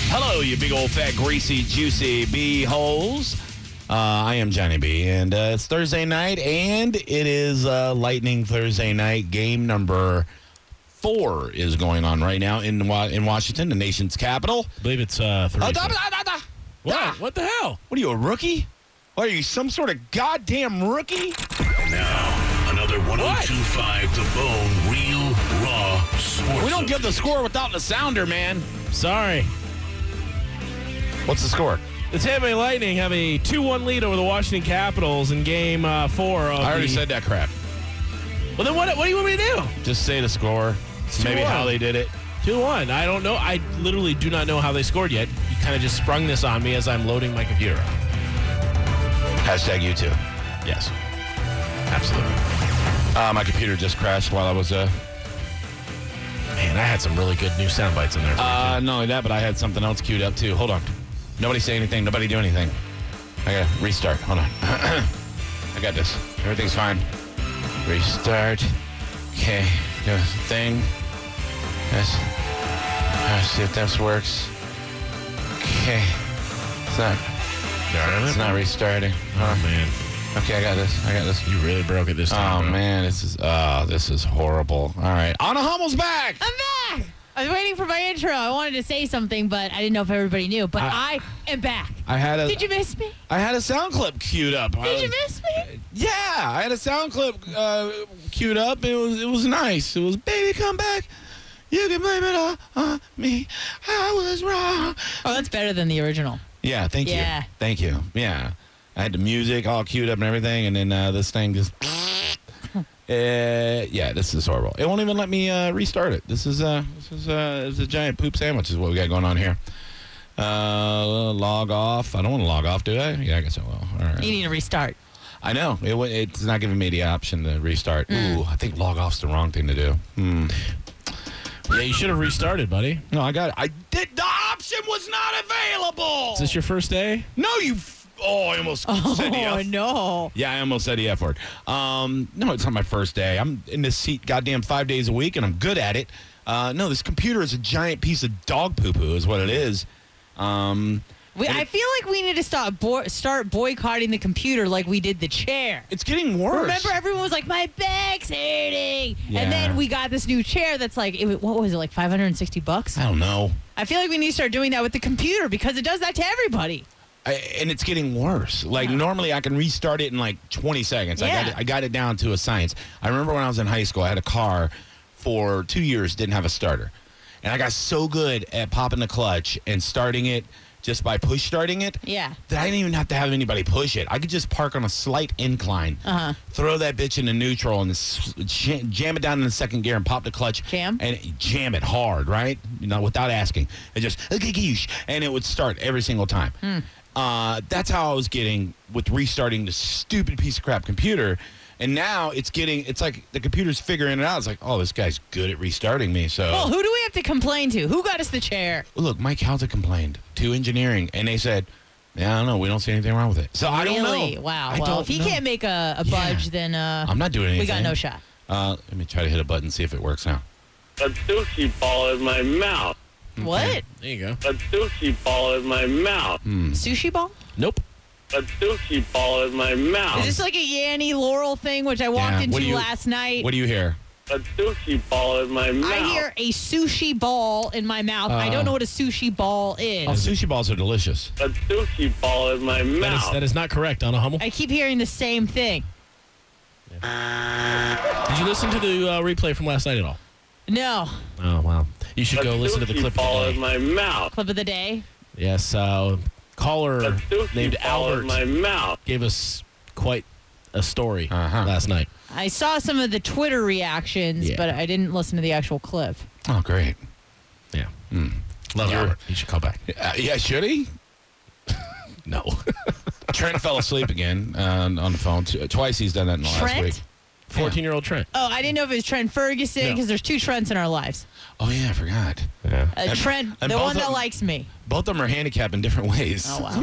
Hello, you big old fat, greasy, juicy bee holes. I am Johnny B, and it's Thursday night, and it is Lightning Thursday night. Game number 4 is going on right now in Washington, the nation's capital. I believe it's 3. What? What the hell? What are you, a rookie? What, are you some sort of goddamn rookie? Now, another 102.5 The Bone Real Raw Sports. We don't give the score without the sounder, man. Sorry. What's the score? The Tampa Bay Lightning have a 2-1 lead over the Washington Capitals in Game 4 of I already said that crap. Well, then what do you want me to do? Just say the score. Maybe 2-1. how they did it. 2-1. I don't know. I literally do not know how they scored yet. You kind of just sprung this on me as I'm loading my computer up. Hashtag you too. Yes. Absolutely. My computer just crashed while I was... Man, I had some really good new sound bites in there. Not only that, but I had something else queued up too. Hold on. Nobody say anything. Nobody do anything. I gotta restart. Hold on. I got this. Everything's fine. Restart. Okay. Do the thing. Let's see if this works. Okay. It's not restarting. Oh, man. Okay, I got this. You really broke it this time. Oh, bro. man. This is horrible. All right. Anna Hummel's back. I'm back. I was waiting for my intro. I wanted to say something, but I didn't know if everybody knew. But I am back. Did you miss me? I had a sound clip queued up. Did you miss me? Yeah, I had a sound clip queued up. It was nice. It was, baby, come back. You can blame it all on me. I was wrong. Oh, that's better than the original. Yeah, thank you. Yeah. Thank you. Yeah. I had the music all queued up and everything, and then this thing just... yeah, this is horrible. It won't even let me restart it. This is a giant poop sandwich is what we got going on here. Log off. I don't want to log off, do I? Yeah, I guess I will. All right. You need to restart. I know. It's not giving me the option to restart. Ooh, I think log off's the wrong thing to do. Yeah, you should have restarted, buddy. No, I got it. I did. The option was not available. Is this your first day? No, you... I almost said the F. Oh, no. Yeah, I almost said the F word. No, it's not my first day. I'm in this seat goddamn 5 days a week, and I'm good at it. No, this computer is a giant piece of dog poo-poo is what it is. I feel like we need to start boycotting the computer like we did the chair. It's getting worse. Remember, everyone was like, my back's hurting. Yeah. And then we got this new chair that's like, what was it, like $560? I don't know. I feel like we need to start doing that with the computer because it does that to everybody. And it's getting worse. Like, normally I can restart it in like 20 seconds. Yeah. I got it down to a science. I remember when I was in high school, I had a car for 2 years, didn't have a starter. And I got so good at popping the clutch and starting it just by push starting it Yeah. that I didn't even have to have anybody push it. I could just park on a slight incline, throw that bitch into neutral, and jam it down in the second gear and pop the clutch. Jam? And jam it hard, right? Without asking. And just, and it would start every single time. That's how I was getting with restarting the stupid piece of crap computer. And now it's like the computer's figuring it out. It's like, oh, this guy's good at restarting me. So, Well, who do we have to complain to? Who got us the chair? look, Mike Halta complained to engineering, and they said, yeah, I don't know. We don't see anything wrong with it. So I don't Really? know. Wow. I Well, don't if he know. can't make a budge, then I'm not doing anything. we got no shot. Let me try to hit a button, see if it works now. A sushi ball in my mouth. What? There you go. A sushi ball in my mouth. Sushi ball? Nope. A sushi ball in my mouth. Is this like a Yanny Laurel thing, which I walked Yeah, into last night? What do you hear? A sushi ball in my mouth. I hear a sushi ball in my mouth. I don't know what a sushi ball is. Oh, sushi balls are delicious. A sushi ball in my mouth. That is not correct, Anna Hummel. I keep hearing the same thing. Did you listen to the replay from last night at all? No. Oh, wow. You should A go listen to the sushi clip ball of the in day. my mouth. Clip of the day. Yes, caller A sushi named ball Albert in my mouth. gave us quite a story Uh-huh. last night. I saw some of the Twitter reactions, Yeah. but I didn't listen to the actual clip. Oh, great. Yeah. Love Albert. He should call back. Yeah, should he? No. Trent fell asleep again on the phone. Twice he's done that in the last Trent? week. 14-year-old Trent. Oh, I didn't know if it was Trent Ferguson No. because there's 2 Trents in our lives. Oh, yeah, I forgot. Yeah. Trent, and the both one of that them- likes me. Both of them are handicapped in different ways. Oh, wow.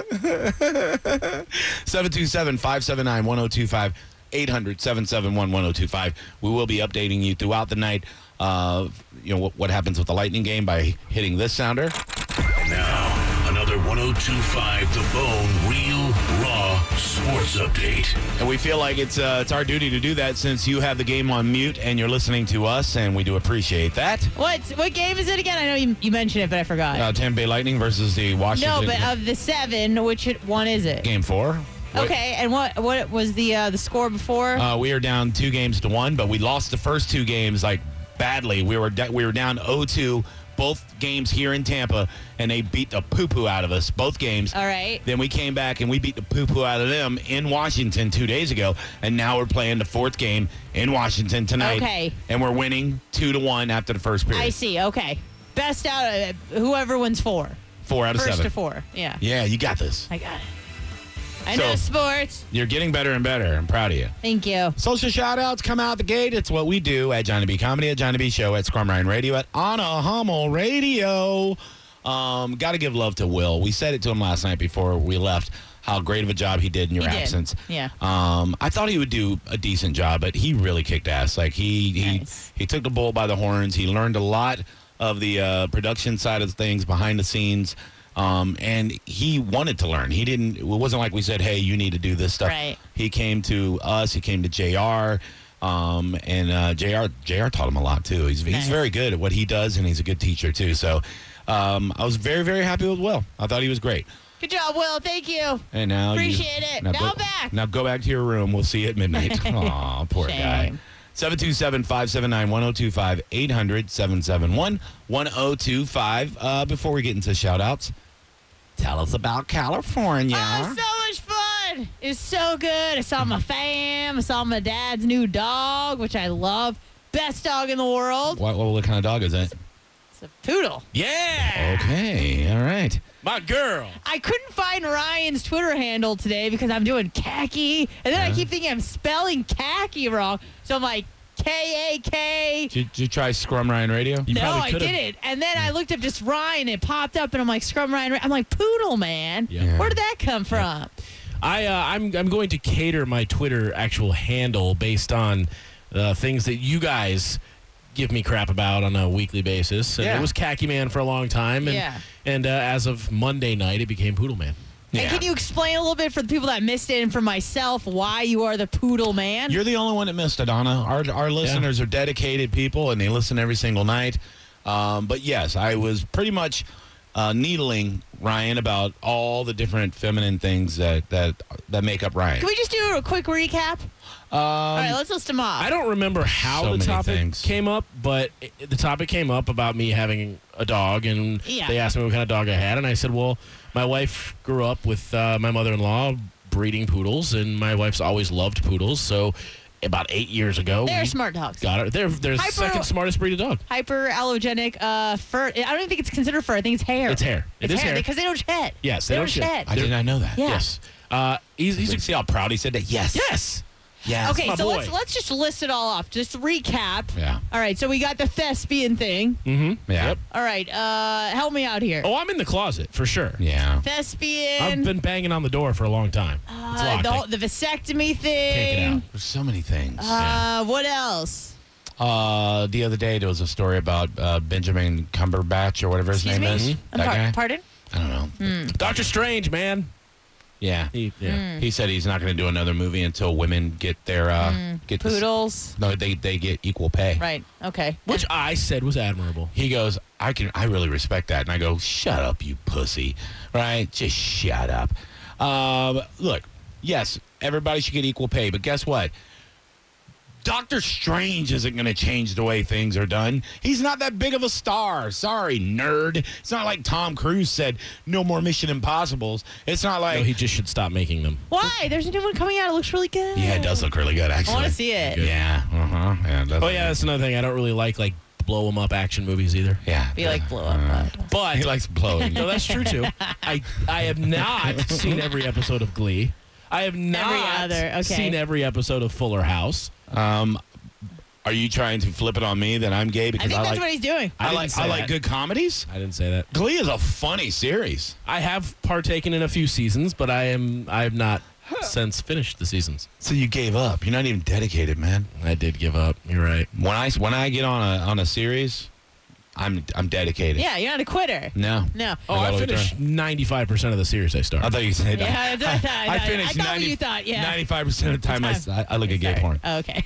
727-579-1025. 800-771-1025. We will be updating you throughout the night. What happens with the Lightning game by hitting this sounder. Now, another 102.5 The Bone Real Raw Sports Update. And we feel like it's our duty to do that since you have the game on mute and you're listening to us, and we do appreciate that. What game is it again? I know you mentioned it, but I forgot. Tampa Bay Lightning versus the Washington. No, but of the 7, which one is it? Game 4. Okay, and what was the score before? We are down 2-1, but we lost the first 2 games like badly. We were down 0-2 both games here in Tampa, and they beat the poo-poo out of us both games. All right. Then we came back and we beat the poo-poo out of them in Washington 2 days ago, and now we're playing the 4th game in Washington tonight. Okay. And we're winning 2-1 after the first period. I see. Okay. Best out of whoever wins 4. 4 out of 7. First to 4. Yeah. Yeah, you got this. I got it. I know sports. You're getting better and better. I'm proud of you. Thank you. Social shout-outs come out the gate. It's what we do at Johnny B Comedy, at Johnny B Show, at Scrum Ryan Radio, at Anna Hummel Radio. Got to give love to Will. We said it to him last night before we left, how great of a job he did in your absence. Yeah. I thought he would do a decent job, but he really kicked ass. Like he took the bull by the horns. He learned a lot of the production side of things behind the scenes. And he wanted to learn. It wasn't like we said, hey, you need to do this stuff. Right. He came to us. He came to JR. And JR taught him a lot, too. He's very good at what he does, and he's a good teacher, too. So I was very, very happy with Will. I thought he was great. Good job, Will. Thank you. And now appreciate it. Now I'm back. Now go back to your room. We'll see you at midnight. Aw, poor guy. 727-579-1025, 800-771-1025. Before we get into shout-outs, tell us about California. Oh, so much fun. It's so good. I saw my fam. I saw my dad's new dog, which I love. Best dog in the world. What kind of dog is that? It's a poodle. Yeah. Okay. All right. My girl. I couldn't find Ryan's Twitter handle today because I'm doing khaki. And then I keep thinking I'm spelling khaki wrong. So I'm like, K-A-K. Did you try Scrum Ryan Radio? No, I didn't. And then I looked up just Ryan, and it popped up, and I'm like, Scrum Ryan. I'm like, Poodle, man. Yeah. Where did that come from? I'm going to cater my Twitter actual handle based on things that you guys give me crap about on a weekly basis. And it was Khaki Man for a long time. And as of Monday night, it became Poodle Man. Yeah. And can you explain a little bit for the people that missed it and for myself why you are the Poodle Man? You're the only one that missed it, Anna. Our listeners are dedicated people, and they listen every single night. But yes, I was pretty much needling Ryan about all the different feminine things that make up Ryan. Can we just do a quick recap? All right, let's list them off. I don't remember how the topic came up, but the topic came up about me having a dog, and they asked me what kind of dog I had, and I said, well, my wife grew up with my mother-in-law breeding poodles, and my wife's always loved poodles, so about 8 years ago. They're smart dogs. Got it. They're the second smartest breed of dog. Hyperallergenic fur. I don't even think it's considered fur. I think it's hair. It's hair. It is hair. Because they don't shed. Yes, they don't shed. I did not know that. Yeah. Yes. See how proud he said that? Yes. Yes. Yes. Okay, so boy. let's just list it all off. Just recap. Yeah. All right, so we got the thespian thing. Mm-hmm. Yeah. Yep. All right, help me out here. Oh, I'm in the closet for sure. Yeah. Thespian. I've been banging on the door for a long time. It's locked. The vasectomy Can't get thing. out. There's so many things. What else? The other day there was a story about Benjamin Cumberbatch or whatever his Excuse name me? is. That guy? Pardon? I don't know. Doctor Strange, man. Yeah. He said he's not going to do another movie until women get their get Poodles. No, they get equal pay. Right. Okay. Which I said was admirable. He goes, I really respect that. And I go, shut up, you pussy. Right? Just shut up. Look, yes, everybody should get equal pay, but guess what? Doctor Strange isn't going to change the way things are done. He's not that big of a star. Sorry, nerd. It's not like Tom Cruise said, no more Mission Impossibles. It's not like... No, he just should stop making them. Why? There's a new one coming out. It looks really good. Yeah, it does look really good, actually. I want to see it. Yeah. Uh-huh. Yeah, That's another thing. I don't really like blow 'em up action movies either. Yeah. Be like blow up. But he likes blowing. No, that's true too. I have not seen every episode of Glee. I have not seen every episode of Fuller House. Are you trying to flip it on me that I'm gay? Because I think that's what he's doing. I like good comedies. I didn't say that. Glee is a funny series. I have partaken in a few seasons, but I have not since finished the seasons. So you gave up. You're not even dedicated, man. I did give up. You're right. When I get on a series, I'm dedicated. Yeah, you're not a quitter. No. Oh, I finished 95% of the series I started. I thought you said Yeah, I finished I thought what you thought, yeah. 95% of the time I look at gay porn. Okay.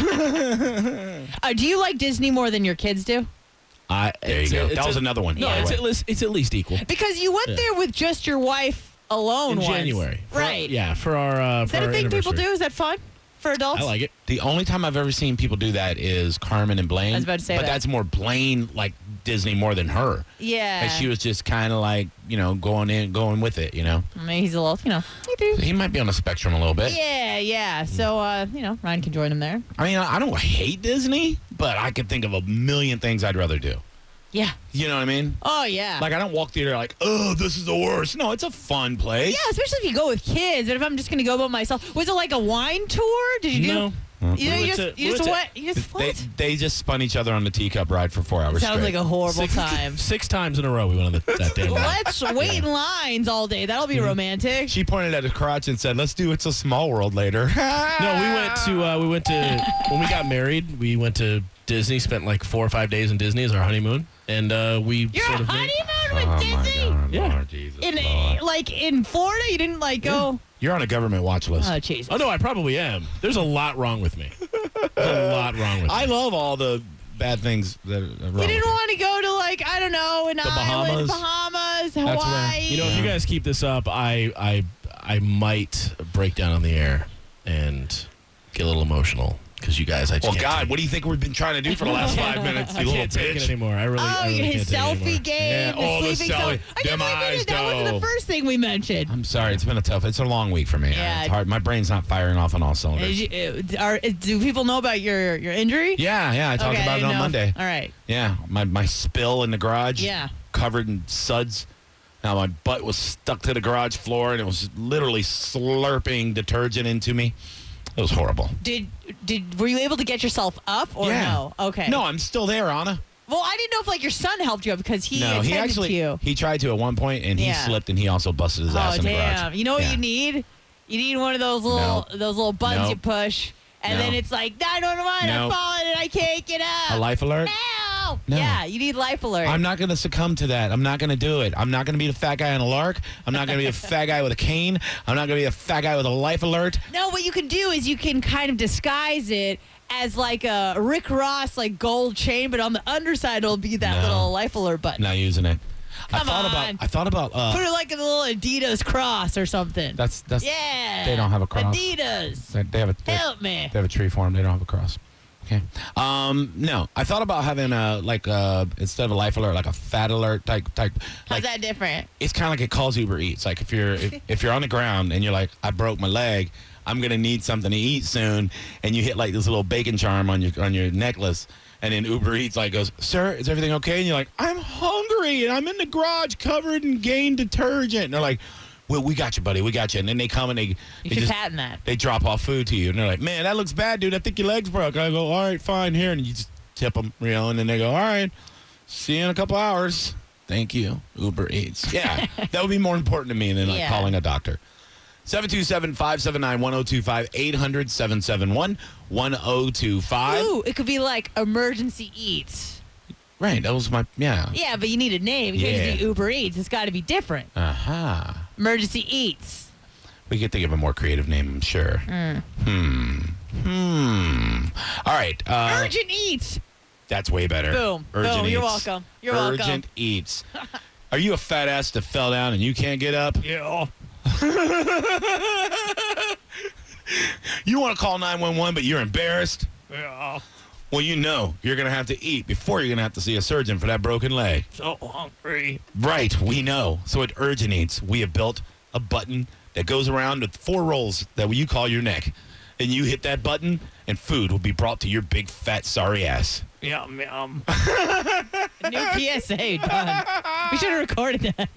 Do you like Disney more than your kids do? There you go. That was another one. No, it's at least equal. Because you went there with just your wife alone in January. Right. For our Is that a thing people do? Is that fun for adults? I like it. The only time I've ever seen people do that is Carmen and Blaine. I was about to say but that. that's more Blaine like Disney more than her. Yeah. And she was just kind of like, going with it, I mean, he's a little, He might be on the spectrum a little bit. Yeah. So, Ryan can join him there. I mean, I don't hate Disney, but I could think of a million things I'd rather do. Yeah. You know what I mean? Oh, yeah. Like, I don't walk through there like, oh, this is the worst. No, it's a fun place. Yeah, especially if you go with kids. And if I'm just going to go by myself. Was it like a wine tour? Did you do? No. You just what? They just spun each other on the teacup ride for 4 hours Sounds straight. like a horrible time. 6 times in a row we went on that damn ride. Let's wait in lines all day. That'll be romantic. She pointed at his crotch and said, let's do It's a Small World later. No, we went to when we got married, we went to Disney, spent like 4 or 5 days in Disney as our honeymoon. And we You're sort of honeymoon with Disney? My God, Yeah. Lord Jesus, Lord. Like in Florida, you didn't go. You're on a government watch list. Oh, Jesus. Oh, no, I probably am. There's a lot wrong with me. There's a lot wrong with me. I love all the bad things that are wrong. You didn't want to go to an island, Bahamas. Bahamas, where- Hawaii. if you guys keep this up, I might break down on the air and get a little emotional because you guys, I just Well, can't God, take what do you think we've been trying to do for the last 5 minutes? You I little can't take it bitch. anymore. I really his can't take it selfie anymore. game, Yeah, the the sleeping selfie. I can't Them believe eyes, that wasn't though. the first thing we mentioned. I'm sorry, it's been it's a long week for me. Yeah. It's hard. My brain's not firing off on all cylinders. Do people know about your injury? Yeah, I talked Okay, about it I on know. Monday. All right. Yeah, my spill in the garage. Yeah. Covered in suds. Now my butt was stuck to the garage floor, and it was literally slurping detergent into me. It was horrible. Were you able to get yourself up or no? Okay. No, I'm still there, Anna. Well, I didn't know if your son helped you up because he No, attended to you. he tried to at one point, and he Yeah. slipped, and he also busted his ass Oh in the garage. damn! You know what Yeah. you need? You need one of those little buttons Nope. you push, and No. then it's like 911. Nope. I'm falling and I can't get up. A life alert? Help! No. Yeah, you need life alert. I'm not going to succumb to that. I'm not going to do it. I'm not going to be the fat guy on a lark. I'm not going to be a fat guy with a cane. I'm not going to be a fat guy with a life alert. No, what you can do is you can kind of disguise it as like a Rick Ross gold chain, but on the underside it'll be that No. little life alert button. Not using it. Come I thought about Put it like a little Adidas cross or something. that's yeah. they don't have a cross. Adidas. They have Help me. They have a tree form. They don't have a cross. Okay. No, I thought about having instead of a life alert, like a fat alert type. How's Like, that different? it's kind of like it calls Uber Eats. Like if you're on the ground and you're like, I broke my leg, I'm gonna need something to eat soon, and you hit like this little bacon charm on your necklace, and then Uber Eats goes, sir, is everything okay? And you're like, I'm hungry and I'm in the garage covered in Gain detergent. And they're like, well, we got you, buddy. We got you. And then they come and You should patent that. they drop off food to you, and they're like, man, that looks bad, dude. I think your leg's broke. I go, all right, fine, here. And you just tip them, and then they go, all right, see you in a couple hours. Thank you, Uber Eats. Yeah, that would be more important to me than Yeah. calling a doctor. 727-579-1025, 800-771-1025. Ooh, it could be like emergency eats. Right, that was yeah. Yeah, but you need a name. You Yeah. can't do Uber Eats. It's got to be different. Aha. Emergency Eats. We could think of a more creative name, I'm sure. All right. Urgent Eats. That's way better. Boom. Urgent Boom. You're Eats. welcome. You're Urgent welcome. Eats. Are you a fat ass that fell down and you can't get up? Yeah. You want to call 911, but you're embarrassed? Yeah. Well, you're going to have to eat before you're going to have to see a surgeon for that broken leg. So hungry. Right, we know. So at Urgent Eats, we have built a button that goes around with 4 rolls that you call your neck. And you hit that button, and food will be brought to your big, fat, sorry ass. Yum, yum. New PSA done. We should have recorded that.